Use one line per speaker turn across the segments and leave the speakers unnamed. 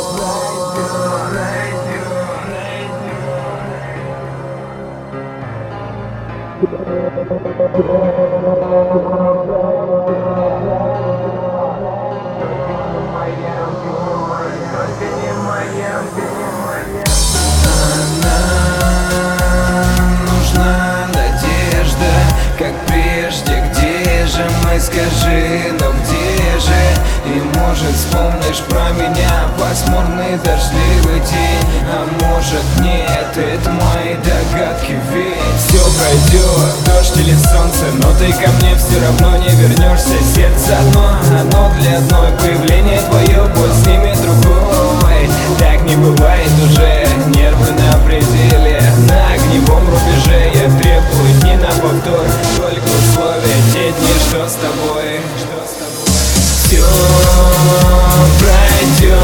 Нужна надежда, как прежде. Где же мы, скажи, но где же? И может вспомнишь про меня пасмурный дождливый день. А может нет, это мои догадки. Ведь все пройдет, дождь или солнце, но ты ко мне все равно не вернешься. Сердце одно, оно для одной. Появление твое, боль снимет другой. Так не бывает уже, нервы на пределе. На огневом рубеже я требую дни на повтор. Только условия, те дни, что с тобой. Все пройдет,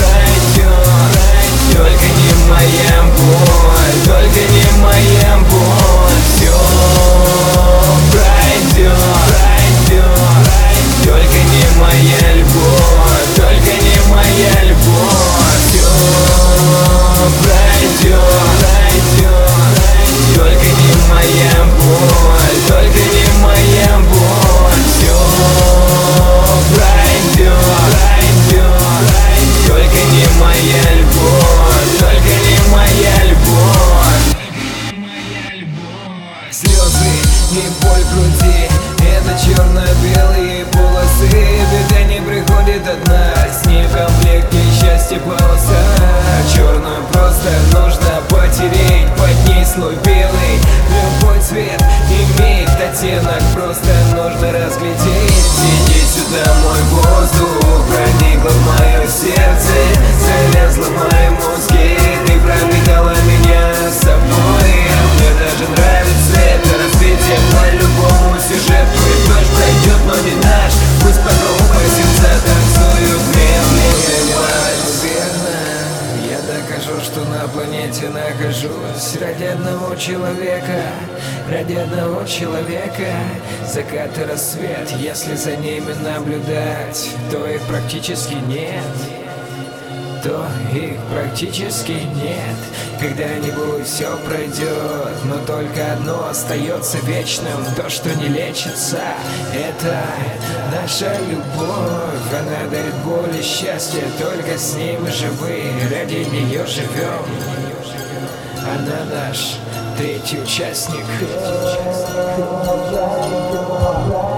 только не моя боль, только не моя боль. Все пройдет, только не моя любовь, только не моя любовь. Все пройдет, только не моя боль, только не моя боль. Все пройдет, только не моя любовь, только не моя любовь. Слезы и боль в груди — это черно-белые полосы. Беда не приходит одна, с ней комплект несчастья полоса. Черную просто нужно потереть, под ней слой белый. Любой цвет имеет оттенок, просто нужно разглядеть. Иди сюда, мой воздух, проникла в мое сердце, залезла в мои мозги. Ты пропитала меня собой. Мне даже нравится это развитие по любому сюжету. И дождь пройдет, но не наш. Пусть по кругу сердца танцуют медленно. Верно, я докажу, что на планете нахожусь ради одного человека. Ради одного человека. Закат и рассвет, если за ними наблюдать, то их практически нет. То их практически нет. Когда-нибудь все пройдет, но только одно остается вечным. То, что не лечится, это наша любовь. Она дарит боль и счастье, только с ней мы живы, ради нее живем. Она наш третий участник.